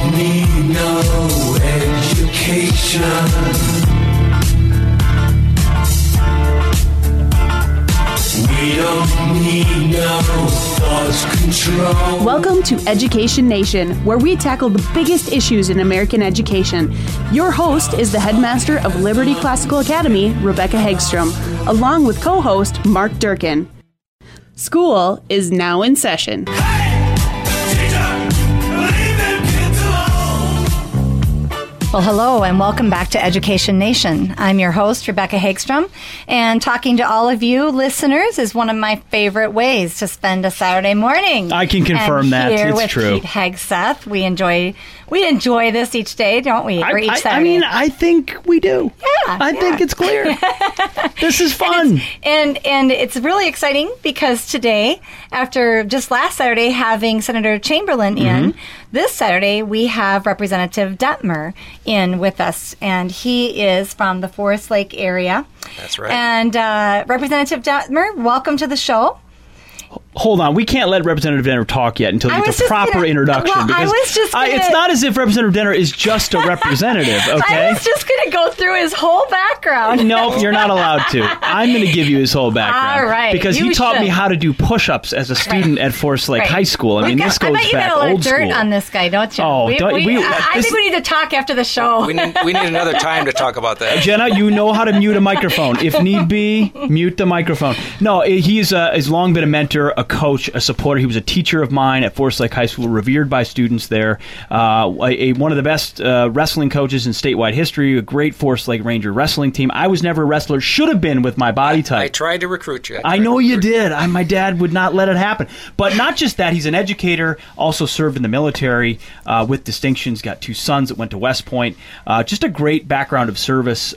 don't need no education. We don't need no thought control. Welcome to Education Nation, where we tackle the biggest issues in American education. Your host is the headmaster of Liberty Classical Academy, Rebecca Hagstrom, along with co-host Mark Durkin. School is now in session. Well, hello, and welcome back to Education Nation. I'm your host, Rebecca Hagstrom, and talking to all of you listeners is one of my favorite ways to spend a Saturday morning. I can confirm that. Here it's with true. Pete Hegseth. We enjoy this each day, don't we? Or each Saturday. I mean, I think we do. Yeah. I think it's clear. This is fun. And it's really exciting because today, after just last Saturday having Senator Chamberlain in, this Saturday we have Representative Dettmer in with us, and he is from the Forest Lake area. That's right. And Representative Dettmer, welcome to the show. Hold on, we can't let Representative Denner talk yet until he gets a proper introduction. Well, because it's not as if Representative Denner is just a representative, okay? I was just going to go through his whole background. Nope, you're not allowed to. I'm going to give you his whole background. All right. Because he taught me how to do push-ups as a student at Forest Lake High School. I mean, this goes back old school. I bet you got a lot of dirt on this guy, don't you? Oh, I think we need to talk after the show. We need another time to talk about that. Jenna, you know how to mute a microphone. If need be, mute the microphone. No, he's long been a mentor, a coach, a supporter. He was a teacher of mine at Forest Lake High School, revered by students there. One of the best wrestling coaches in statewide history, a great Forest Lake Ranger wrestling team. I was never a wrestler, should have been with my body type. I tried to recruit you. I know you did. My dad would not let it happen. But not just that, he's an educator, also served in the military with distinctions, got 2 sons that went to West Point. Just a great background of service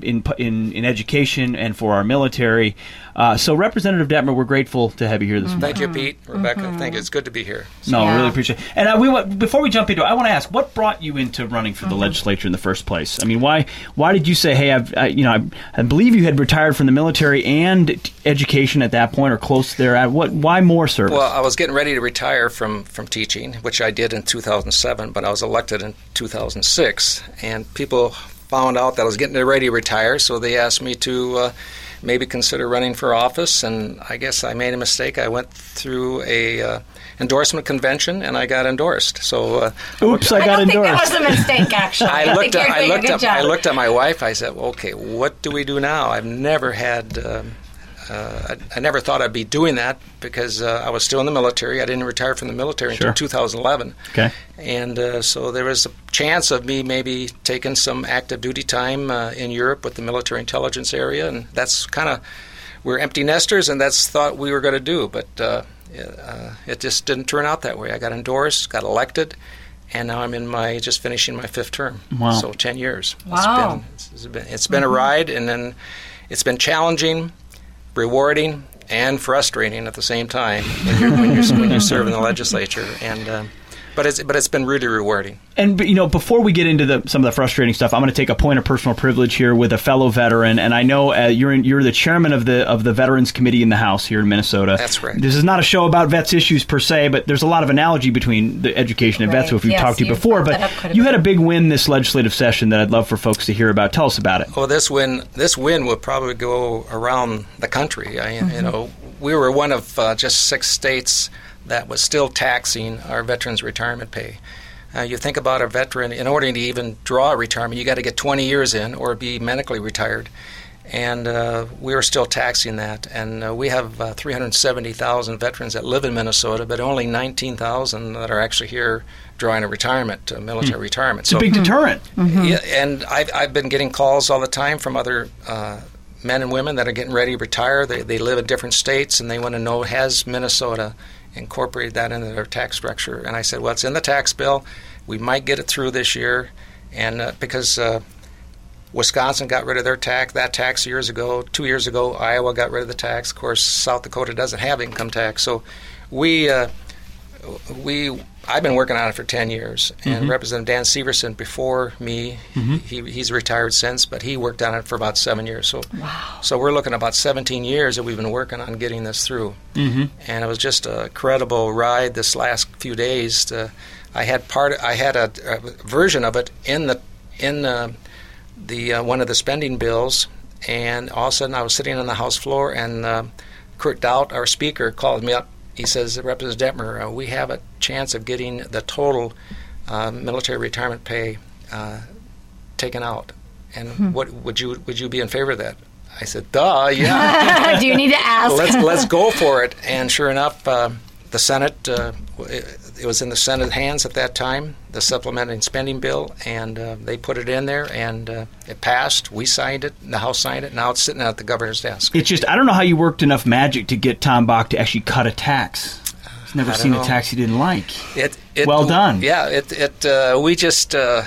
in education and for our military. So Representative Dettmer, we're grateful to have you here this morning. Thank you, Pete, Rebecca. Thank you. It's good to be here. No, really appreciate it. And before we jump into it, I want to ask, what brought you into running for the legislature in the first place? I mean, why did you say, hey, I believe you had retired from the military and education at that point, or close there? Why more service? Well, I was getting ready to retire from teaching, which I did in 2007, but I was elected in 2006, and people found out that I was getting ready to retire, so they asked me to maybe consider running for office, and I guess I made a mistake. I went through a endorsement convention, and I got endorsed. So, oops, I got endorsed. I don't think that was a mistake, actually. I looked at my wife. I said, well, okay, what do we do now? I've never had... I never thought I'd be doing that because I was still in the military. I didn't retire from the military until 2011. Okay. And so there was a chance of me maybe taking some active duty time in Europe with the military intelligence area, and that's kind of, we're empty nesters, and that's thought we were going to do, but it just didn't turn out that way. I got endorsed, got elected, and now I'm in just finishing my 5th term. Wow. So 10 years. Wow. It's been a ride, and then it's been challenging, rewarding, and frustrating at the same time when you serve in the legislature. And but it's been really rewarding. And before we get into some of the frustrating stuff, I'm going to take a point of personal privilege here with a fellow veteran, and I know you're the chairman of the Veterans Committee in the House here in Minnesota. That's right. This is not a show about vets issues per se, but there's a lot of analogy between the education and vets, which we've talked to you before. But you had a big win this legislative session that I'd love for folks to hear about. Tell us about it. Well, this win will probably go around the country. We were one of just 6 states that was still taxing our veterans' retirement pay. You think about a veteran, in order to even draw a retirement, you got to get 20 years in or be medically retired. And we were still taxing that. And we have 370,000 veterans that live in Minnesota, but only 19,000 that are actually here drawing a retirement, military retirement. It's a big deterrent. Yeah, and I've been getting calls all the time from other men and women that are getting ready to retire. They live in different states, and they want to know, has Minnesota incorporated that into their tax structure? And I said, well, it's in the tax bill. We might get it through this year, and because Wisconsin got rid of their that tax years ago. 2 years ago, Iowa got rid of the tax. Of course, South Dakota doesn't have income tax. So we I've been working on it for 10 years, and Representative Dan Severson before me, he's retired since, but he worked on it for about 7 years. So we're looking at about 17 years that we've been working on getting this through. And it was just a credible ride this last few days. I had a version of it in the one of the spending bills, and all of a sudden I was sitting on the House floor, and Kurt Dowd, our Speaker, called me up. He says, Representative Detmer, we have a chance of getting the total military retirement pay taken out. And what would you be in favor of that? I said, duh, yeah. Do you need to ask? Let's go for it. And sure enough, the Senate, it was in the Senate hands at that time, the supplementing spending bill, and they put it in there, and it passed. We signed it, the House signed it. Now it's sitting at the governor's desk. It's just, I don't know how you worked enough magic to get Tom Bach to actually cut a tax. He's never seen a tax he didn't like. Well done. Yeah, we just, I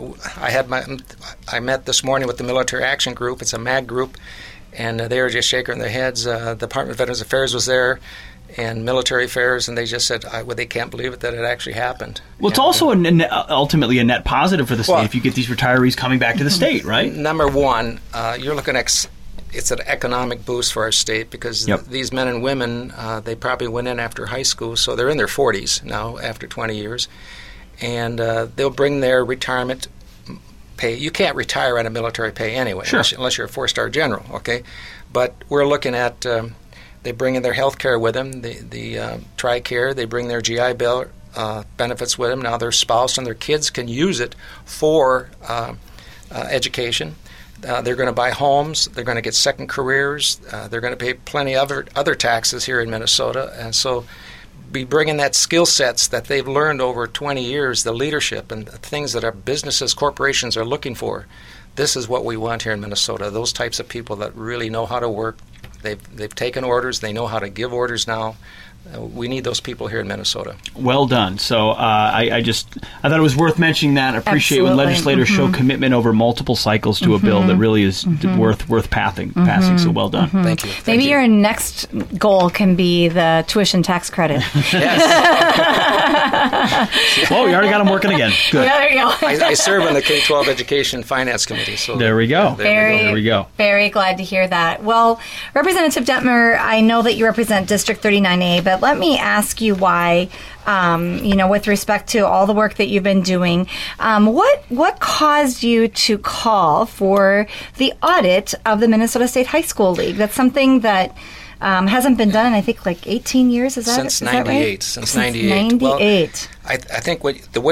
met this morning with the Military Action Group. It's a MAG group, and they were just shaking their heads. The Department of Veterans Affairs was there, and military affairs, and they just said they can't believe it that it actually happened. Well, it's also ultimately a net positive for the state if you get these retirees coming back to the state, right? Number one, you're looking at it's an economic boost for our state because these men and women, they probably went in after high school, so they're in their 40s now after 20 years, and they'll bring their retirement pay. You can't retire on a military pay anyway, unless you're a 4-star general, okay? But we're looking at they bring in their health care with them, the TRICARE. They bring their GI Bill benefits with them. Now their spouse and their kids can use it for education. They're going to buy homes. They're going to get second careers. They're going to pay plenty of other taxes here in Minnesota. And so be bringing that skill sets that they've learned over 20 years, the leadership and the things that our businesses, corporations are looking for. This is what we want here in Minnesota, those types of people that really know how to work. They've taken orders. They know how to give orders now. We need those people here in Minnesota. Well done. So I thought it was worth mentioning that. I appreciate when legislators show commitment over multiple cycles to a bill that really is worth passing. So well done. Thank you. Maybe your next goal can be the tuition tax credit. Yes. Well, we already got them working again. Good. Yeah, there you go. I serve on the K-12 Education Finance Committee. So there we go. There we go. Very glad to hear that. Well, Representative Detmer, I know that you represent District 39A, but let me ask you why, with respect to all the work that you've been doing, what caused you to call for the audit of the Minnesota State High School League? That's something that hasn't been done in, I think, like 18 years. Is that since is 98? That right? Since 98. 98. Well, I think the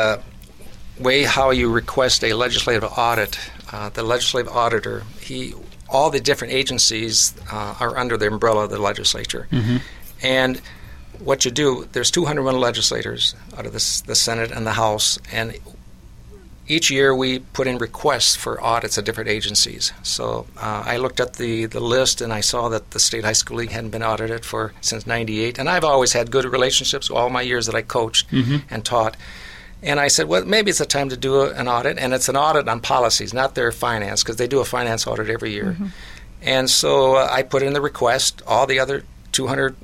way how you request a legislative audit, the legislative auditor, all the different agencies are under the umbrella of the legislature. And what you do, there's 201 legislators out of the Senate and the House, and each year we put in requests for audits of different agencies. So I looked at the list, and I saw that the State High School League hadn't been audited since 98, and I've always had good relationships all my years that I coached and taught. And I said, well, maybe it's a time to do an audit, and it's an audit on policies, not their finance, because they do a finance audit every year. And so I put in the request. All the other 200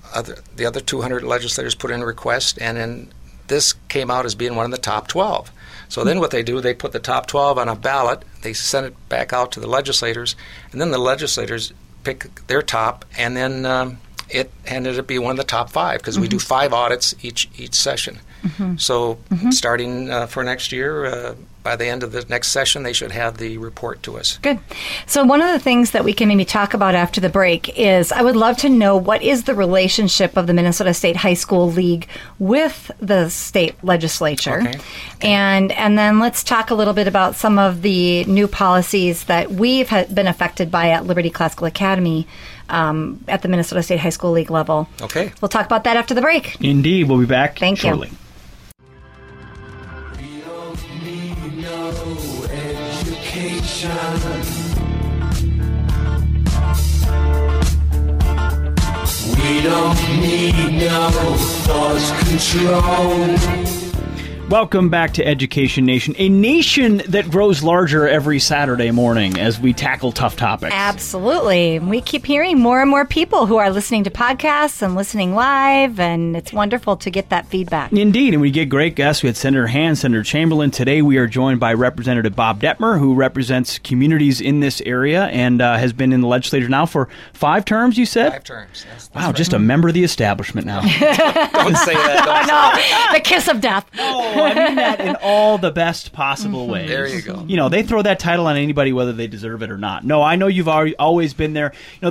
legislators put in a request, and then this came out as being one of the top 12. So then what they do, they put the top 12 on a ballot, they send it back out to the legislators, and then the legislators pick their top, and then it ended up being one of the top 5, because we do 5 audits each session. So starting for next year, by the end of the next session, they should have the report to us. Good. So one of the things that we can maybe talk about after the break is I would love to know what is the relationship of the Minnesota State High School League with the state legislature. Okay. And then let's talk a little bit about some of the new policies that we've been affected by at Liberty Classical Academy at the Minnesota State High School League level. Okay. We'll talk about that after the break. Indeed. We'll be back shortly. You. We don't need no thought control. Welcome back to Education Nation, a nation that grows larger every Saturday morning as we tackle tough topics. Absolutely. We keep hearing more and more people who are listening to podcasts and listening live, and it's wonderful to get that feedback. Indeed, and we get great guests. We had Senator Hand, Senator Chamberlain. Today we are joined by Representative Bob Dettmer, who represents communities in this area and has been in the legislature now for 5 terms, you said? 5 terms. That's Wow, right. just a member of the establishment now. Don't say that. No, the kiss of death. Oh, I mean that in all the best possible ways. There you go. You know, they throw that title on anybody whether they deserve it or not. No, I know you've always been there. You know,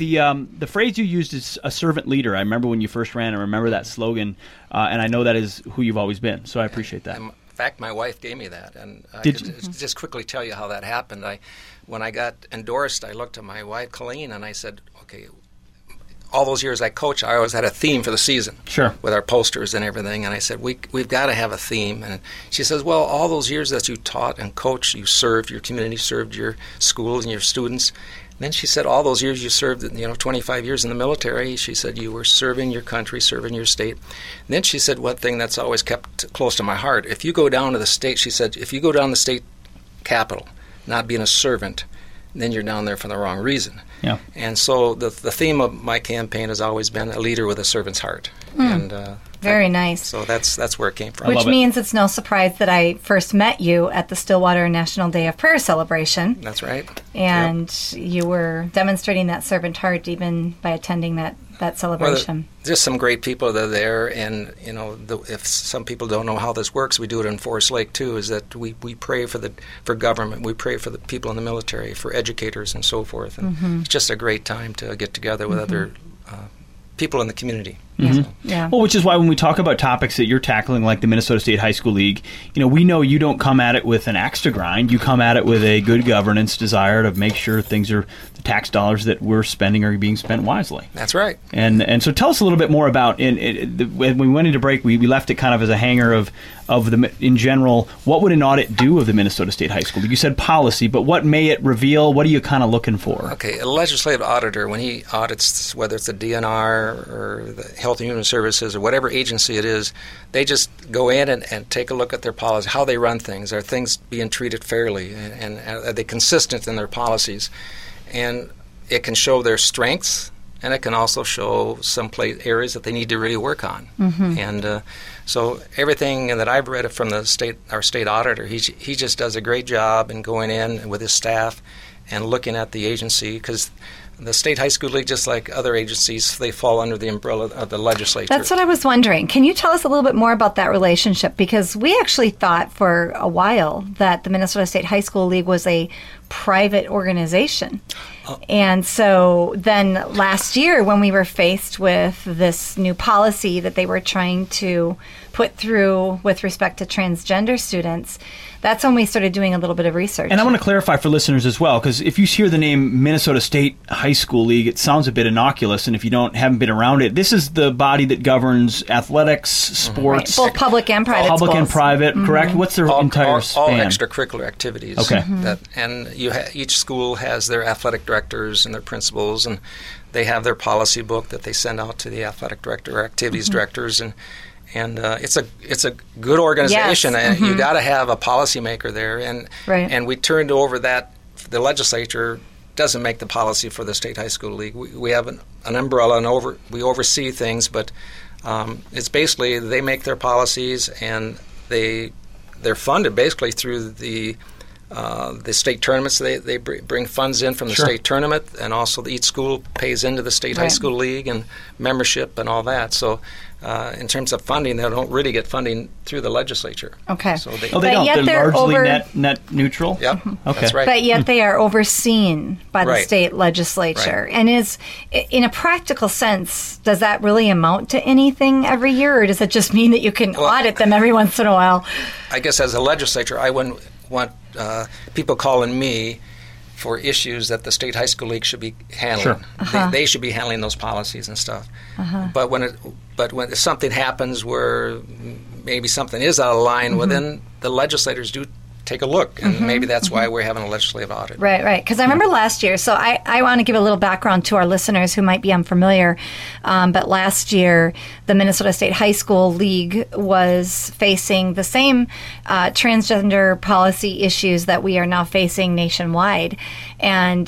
the phrase you used is a servant leader. I remember when you first ran. I remember that slogan, and I know that is who you've always been. So I appreciate that. In fact, my wife gave me that, and I Did could just quickly tell you how that happened. When I got endorsed, I looked at my wife, Colleen, and I said, okay, all those years I coached, I always had a theme for the season. Sure. With our posters and everything. And I said, we've got to have a theme. And she says, well, all those years that you taught and coached, you served your community, served your schools and your students. And then she said, all those years you served, 25 years in the military, she said you were serving your country, serving your state. And then she said one thing that's always kept close to my heart. If you go down to the state, she said, if you go down to the state capitol, not being a servant, then you're down there for the wrong reason. Yeah. And so the theme of my campaign has always been a leader with a servant's heart. And Very nice. so that's where it came from. Which love it. means it's no surprise that I first met you at the Stillwater National Day of Prayer celebration. That's right. And you were demonstrating that servant heart even by attending that celebration. Just some great people that are there, and if some people don't know how this works, we do it in Forest Lake too. Is that we pray for government, we pray for the people in the military, for educators, and so forth. And it's just a great time to get together with other people in the community. Yeah. Well, which is why when we talk about topics that you're tackling, like the Minnesota State High School League, we know you don't come at it with an axe to grind. You come at it with a good governance desire to make sure things are, the tax dollars that we're spending are being spent wisely. That's right. And so tell us a little bit more about, when we went into break, we left it kind of as a hanger of in general, what would an audit do of the Minnesota State High School League? You said policy, but what may it reveal? What are you kind of looking for? Okay, a legislative auditor, when he audits, whether it's the DNR or the Health and Human Services or whatever agency it is, they just go in and take a look at their policy, how they run things. Are things being treated fairly? And are they consistent in their policies? And it can show their strengths, and it can also show some areas that they need to really work on. And so everything that I've read from our state auditor, he just does a great job in going in with his staff and looking at the agency, because the State High School League, just like other agencies, they fall under the umbrella of the legislature. That's what I was wondering. Can you tell us a little bit more about that relationship? Because we actually thought for a while that the Minnesota State High School League was a private organization. And so then last year, when we were faced with this new policy that they were trying to put through with respect to transgender students, that's when we started doing a little bit of research. And I want to clarify for listeners as well, because if you hear the name Minnesota State High School League, it sounds a bit innocuous, and if you haven't been around it, this is the body that governs athletics, sports, both public and private public schools. and private, correct? What's their entire all span? extracurricular activities. Okay. And each school has their athletic directors and their principals, and they have their policy book that they send out to the athletic director or activities directors, and it's a good organization. Yes. And you got to have a policymaker there, and we turned over that. The legislature doesn't make the policy for the State High School League. We have an umbrella and we oversee things, but it's basically they make their policies, and they're funded basically through the state tournaments. They bring funds in from the state tournament, and also each school pays into the State High School League and membership and all that. So in terms of funding, they don't really get funding through the legislature. Okay. So they They But don't. yet They're they're largely net neutral? Yep, Okay. that's right. But yet they are overseen by the Right. state legislature. Right. And in a practical sense, does that really amount to anything every year, or does it just mean that you can audit them every once in a while? I guess as a legislature, I wouldn't want people calling me for issues that the State High School League should be handling. They should be handling those policies and stuff. But when something happens where maybe something is out of line, well, then the legislators do take a look, and maybe that's why we're having a legislative audit. Right. Because I remember last year, so I want to give a little background to our listeners who might be unfamiliar, but last year the Minnesota State High School League was facing the same transgender policy issues that we are now facing nationwide, and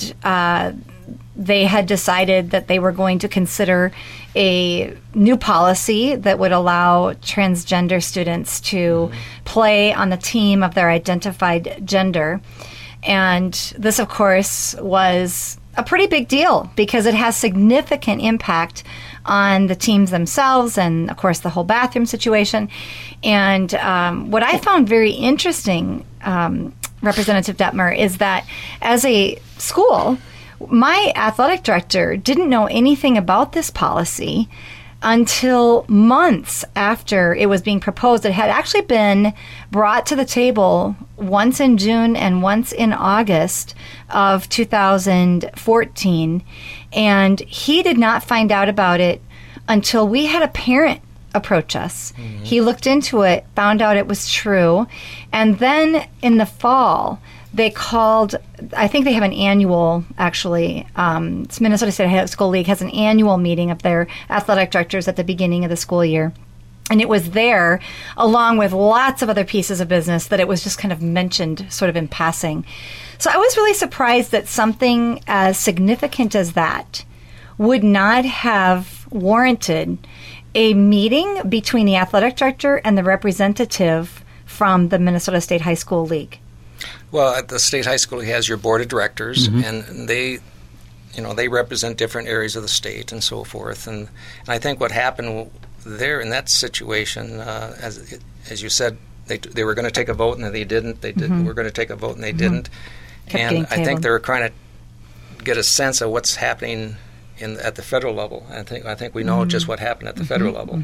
they had decided that they were going to consider a new policy that would allow transgender students to play on the team of their identified gender. And this, of course, was a pretty big deal because it has significant impact on the teams themselves and, of course, the whole bathroom situation. And what I found very interesting, Representative Detmer, is that as a school, my athletic director didn't know anything about this policy until months after it was being proposed. It had actually been brought to the table once in June and once in August of 2014, and he did not find out about it until we had a parent approach us. He looked into it, found out it was true, and then in the fall, they called, I think they have an annual, actually, Minnesota State High School League has an annual meeting of their athletic directors at the beginning of the school year. And it was there, along with lots of other pieces of business, that it was just kind of mentioned sort of in passing. So I was really surprised that something as significant as that would not have warranted a meeting between the athletic director and the representative from the Minnesota State High School League. Well, at the state high school, he has your board of directors, and they represent different areas of the state and so forth. And I think what happened there in that situation, as you said, they were going to take a vote and they didn't. They were going to take a vote and they didn't. And I think they were trying to get a sense of what's happening at the federal level. I think we know just what happened at the federal level.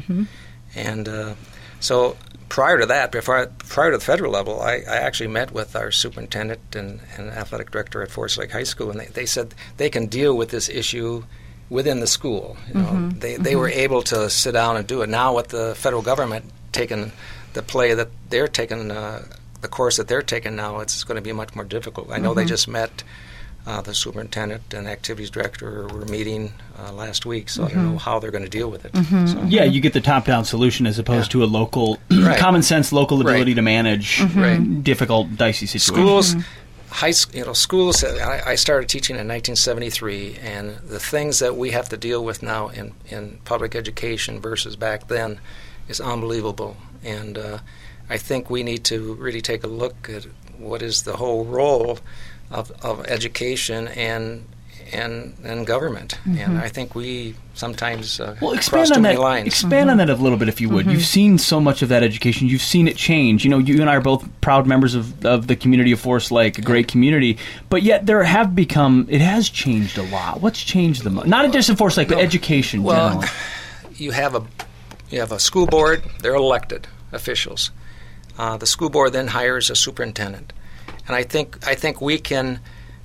And so prior to that, prior to the federal level, I actually met with our superintendent and athletic director at Forest Lake High School, and they said they can deal with this issue within the school. You know, they were able to sit down and do it. Now with the federal government taking the play that they're taking, the course that they're taking now, it's going to be much more difficult. I know they just met. The superintendent and activities director were meeting last week, so I don't know how they're going to deal with it. So. Yeah, you get the top-down solution as opposed to a local, common-sense local ability to manage difficult, dicey situations. Schools. I started teaching in 1973, and the things that we have to deal with now in public education versus back then is unbelievable. And I think we need to really take a look at what is the whole role of education and government, and I think we sometimes cross too many lines. Expand on that a little bit, if you would. You've seen so much of that education. You've seen it change. You know, you and I are both proud members of the community of Forest Lake, a great community, but yet it has changed a lot. What's changed the most? Not just in Forest Lake, but education generally. You have a school board. They're elected officials. The school board then hires a superintendent. And I think we can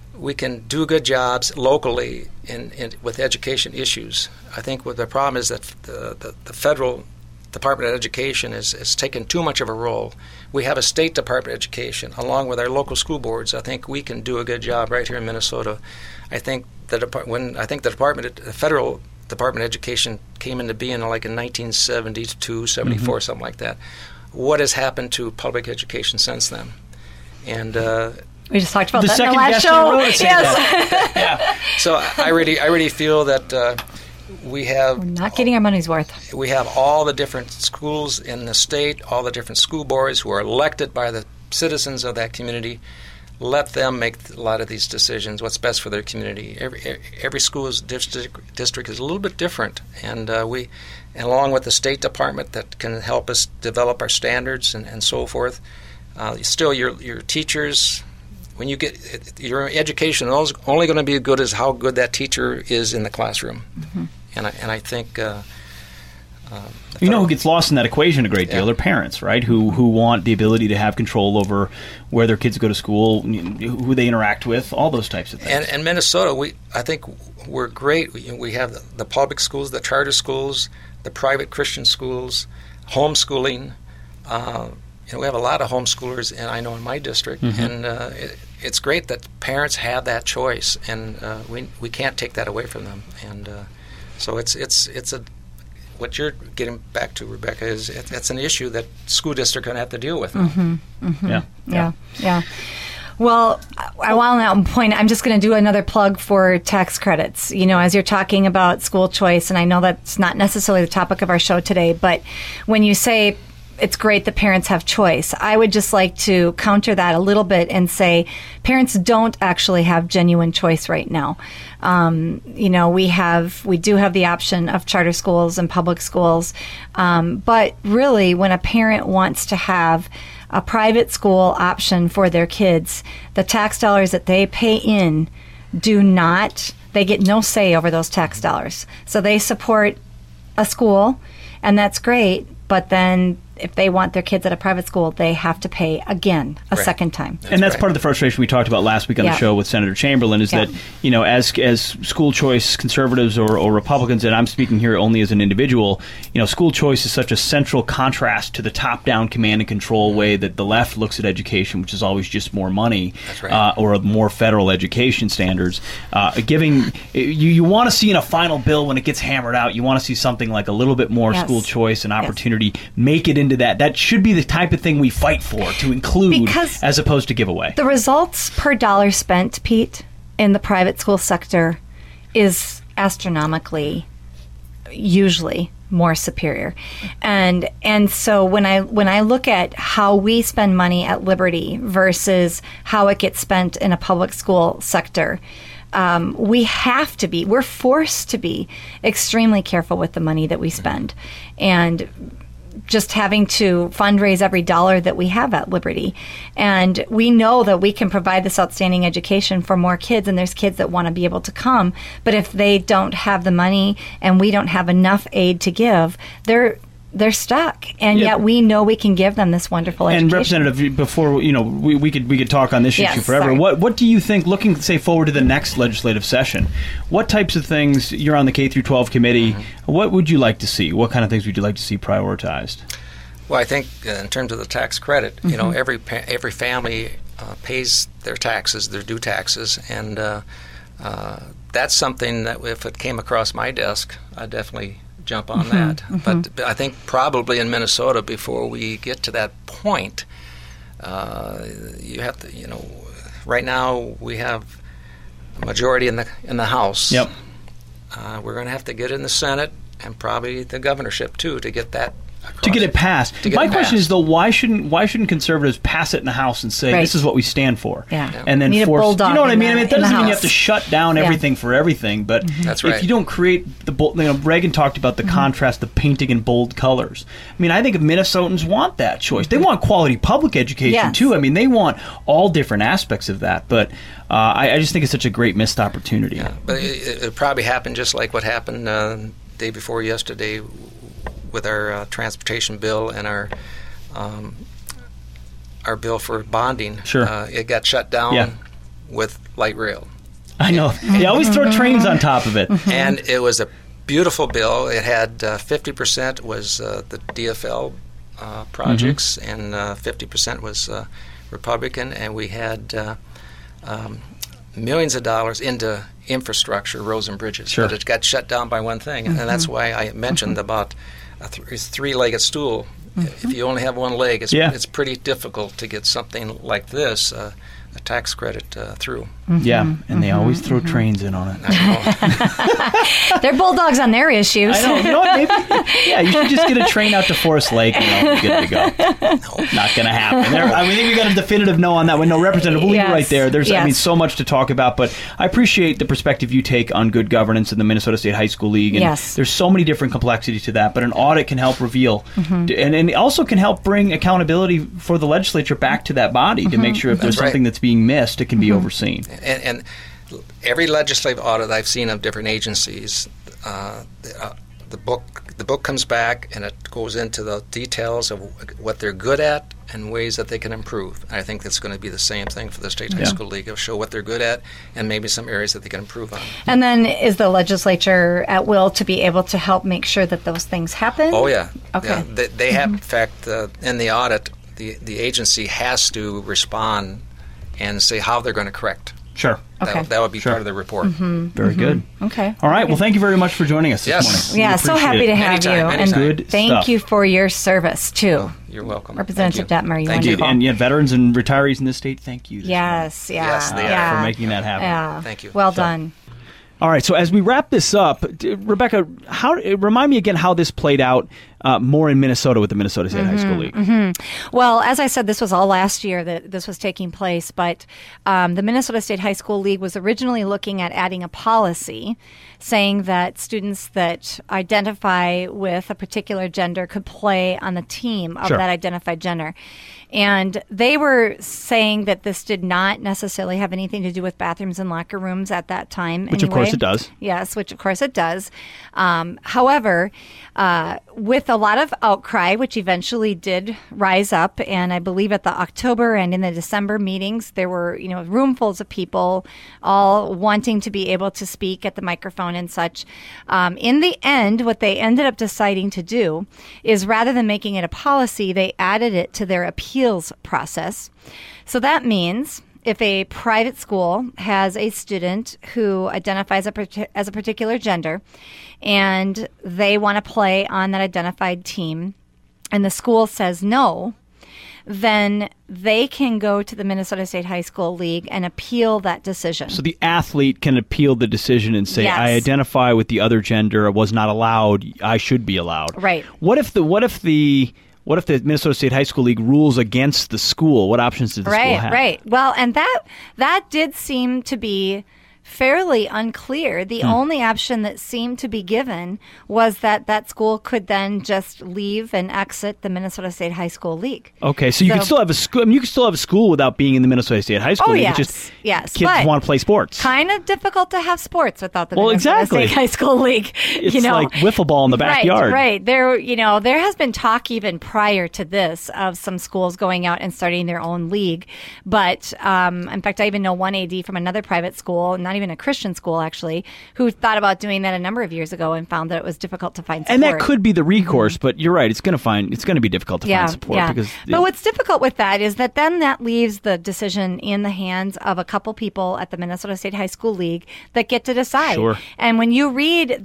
do good jobs locally with education issues. I think what the problem is that the federal Department of Education is taken too much of a role. We have a state Department of Education along with our local school boards. I think we can do a good job right here in Minnesota. I think the federal Department of Education came into being like in 1972, 74, something like that. What has happened to public education since then? And we just talked about that in the last show. Yes. So I really feel that we're not getting our money's worth. We have all the different schools in the state, all the different school boards who are elected by the citizens of that community. Let them make a lot of these decisions. What's best for their community? Every school's district is a little bit different, and along with the State Department that can help us develop our standards and so forth. Still, your teachers, when you get your education, is only going to be as good as how good that teacher is in the classroom. And I think who gets lost in that equation a great deal? They're parents, right? Who want the ability to have control over where their kids go to school, who they interact with, all those types of things. And Minnesota, I think we're great. We have the public schools, the charter schools, the private Christian schools, homeschooling. we have a lot of homeschoolers, and I know in my district, and it's great that parents have that choice, and we can't take that away from them. And so it's what you're getting back to, Rebecca, is it's an issue that school districts are going to have to deal with. Yeah. Well, while on that point, I'm just going to do another plug for tax credits. As you're talking about school choice, and I know that's not necessarily the topic of our show today, but when you say it's great that parents have choice, I would just like to counter that a little bit and say parents don't actually have genuine choice right now. We do have the option of charter schools and public schools, but really when a parent wants to have a private school option for their kids, the tax dollars that they pay in they get no say over those tax dollars. So they support a school, and that's great, but then if they want their kids at a private school, they have to pay again a second time. And that's part of the frustration we talked about last week on the show with Senator Chamberlain is that, as school choice conservatives or Republicans, and I'm speaking here only as an individual, school choice is such a central contrast to the top-down command and control way that the left looks at education, which is always just more money or more federal education standards. You want to see in a final bill when it gets hammered out, you want to see something like a little bit more school choice and opportunity, make it into that. That should be the type of thing we fight for, to include as opposed to give away. The results per dollar spent, Pete, in the private school sector is astronomically usually more superior. And so when I look at how we spend money at Liberty versus how it gets spent in a public school sector, we're forced to be extremely careful with the money that we spend. And just having to fundraise every dollar that we have at Liberty. And we know that we can provide this outstanding education for more kids, and there's kids that want to be able to come. But if they don't have the money and we don't have enough aid to give, they're stuck, and yet we know we can give them this wonderful education. And Representative, before we could talk on this issue forever. Sorry. What do you think, looking say forward to the next legislative session? What types of things, you're on the K through 12 committee? What would you like to see? What kind of things would you like to see prioritized? Well, I think in terms of the tax credit, every family pays their taxes, their due taxes, and that's something that if it came across my desk, I'd definitely jump on that. But I think probably in Minnesota, before we get to that point, you have to, right now we have a majority in the House. Yep. We're going to have to get in the Senate and probably the governorship too to get that across. To get it passed. My question is, though, why shouldn't conservatives pass it in the House and say this is what we stand for? Yeah. And then force. You know what I mean? It doesn't mean you have to shut down everything for everything, but That's right. if you don't create the bold, Reagan talked about the contrast, the painting in bold colors. I mean, I think if Minnesotans want that choice, they want quality public education too. I mean, they want all different aspects of that, but I just think it's such a great missed opportunity. Yeah, but it probably happened just like what happened day before yesterday with our transportation bill and our bill for bonding. Sure. It got shut down with light rail. I know. They always throw trains on top of it. And it was a beautiful bill. It had 50% was the DFL projects and 50% was Republican, and we had millions of dollars into infrastructure, roads and bridges. Sure. But it got shut down by one thing, and that's why I mentioned about a three-legged stool. If you only have one leg, it's pretty difficult to get something like this, a tax credit, through. Yeah, and they always throw trains in on it. They're bulldogs on their issues. I know. You know what, maybe, you should just get a train out to Forest Lake and you'll be good to go. No, not going to happen. I think we got a definitive no on that one. No, Representative, we'll leave it right there. There's, so much to talk about, but I appreciate the perspective you take on good governance in the Minnesota State High School League. And there's so many different complexities to that, but an audit can help reveal, and it also can help bring accountability for the legislature back to that body to make sure if there's something that's being missed, it can be overseen. And every legislative audit I've seen of different agencies, the book comes back and it goes into the details of what they're good at and ways that they can improve. And I think that's going to be the same thing for the State High School League. It'll show what they're good at and maybe some areas that they can improve on. And then is the legislature at will to be able to help make sure that those things happen? Oh, yeah. Okay. Yeah, they have, in fact, in the audit, the agency has to respond and say how they're going to correct. Sure. Okay. That would be part of the report. Very good. Okay. All right. Well, thank you very much for joining us this morning. Yeah, We so appreciate happy to it. have Anytime, you. anytime. And Good thank stuff. you for your service, too. You're welcome. Representative Thank you. Detmer, you're Thank you. wonderful. And yet, veterans and retirees in this state, thank you. this Yes, yeah. Yes, they are. yeah. morning for making that happen. Yeah. Thank you. Well done. All right. So as we wrap this up, Rebecca, remind me again how this played out more in Minnesota with the Minnesota State High School League. Well, as I said, this was all last year that this was taking place, but the Minnesota State High School League was originally looking at adding a policy saying that students that identify with a particular gender could play on the team of Sure. that identified gender. And they were saying that this did not necessarily have anything to do with bathrooms and locker rooms at that time. Which, of course, it does. Yes, which of course it does. However, with a lot of outcry, which eventually did rise up, and I believe at the October and in the December meetings, there were roomfuls of people all wanting to be able to speak at the microphone and such. In the end, what they ended up deciding to do is rather than making it a policy, they added it to their appeals process. So that means if a private school has a student who identifies as a particular gender and they want to play on that identified team and the school says no, then they can go to the Minnesota State High School League and appeal that decision. So the athlete can appeal the decision and say, Yes. I identify with the other gender, I was not allowed, I should be allowed. Right. What if the Minnesota State High School League rules against the school? What options does the school have? Right. Well, and that did seem to be fairly unclear. The only option that seemed to be given was that school could then just leave and exit the Minnesota State High School League. Okay, so you can still have a school. I mean, you can still have a school without being in the Minnesota State High School Oh, League. yes, It's just yes, kids but want to play sports. Kind of difficult to have sports without the Well, Minnesota exactly. State High School League. It's like wiffle ball in the backyard. Right. There has been talk even prior to this of some schools going out and starting their own league. But in fact, I even know one AD from another private school, not even a Christian school actually, who thought about doing that a number of years ago and found that it was difficult to find support. And that could be the recourse, but you're right. It's going to be difficult to find support because. But what's difficult with that is that then that leaves the decision in the hands of a couple people at the Minnesota State High School League that get to decide. Sure. And when you read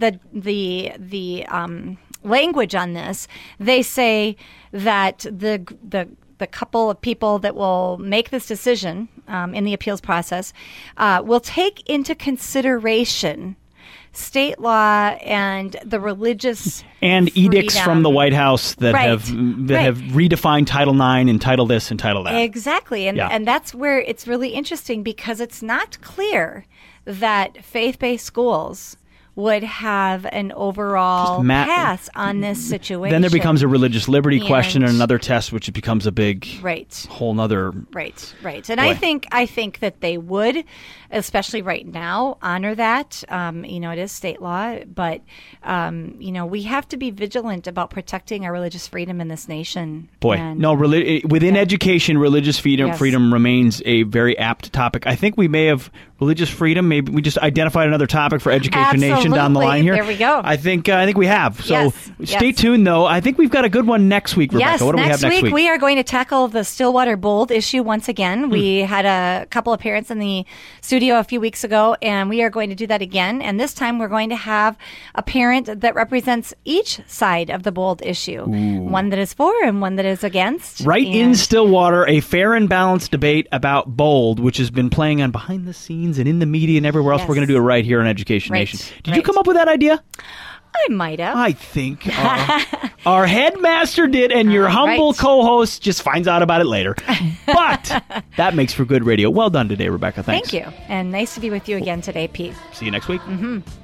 the language on this, they say that the couple of people that will make this decision in the appeals process will take into consideration state law and the religious and edicts freedom. from the White House that Right. have Right. redefined Title IX and Title this and Title that. Exactly. And that's where it's really interesting because it's not clear that faith-based schools would have an overall pass on this situation. Then there becomes a religious liberty And- question and another test, which becomes a big Right. whole nother. Right. And Boy. I think that they would, especially right now, honor that. It is state law, but we have to be vigilant about protecting our religious freedom in this nation. Boy, And- no, within education, religious freedom, Yes. freedom remains a very apt topic. I think we may have religious freedom. Maybe we just identified another topic for Education Nation down the line here. There we go. I think we have. So Yes, stay yes. tuned, though. I think we've got a good one next week, Rebecca. Yes, What do we have next week? we are going to tackle the Stillwater Bold issue once again. We had a couple of parents in the studio a few weeks ago, and we are going to do that again. And this time we're going to have a parent that represents each side of the Bold issue. One that is for and one that is against. Right in And- Stillwater, a fair and balanced debate about Bold, which has been playing on behind the scenes and in the media and everywhere else. Yes. We're going to do it right here on Education Right, Nation. Did you right. come up with that idea? I might have. I think our headmaster did, and your humble Right. co-host just finds out about it later. But that makes for good radio. Well done today, Rebecca. Thanks. Thank you. And nice to be with you again today, Pete. See you next week.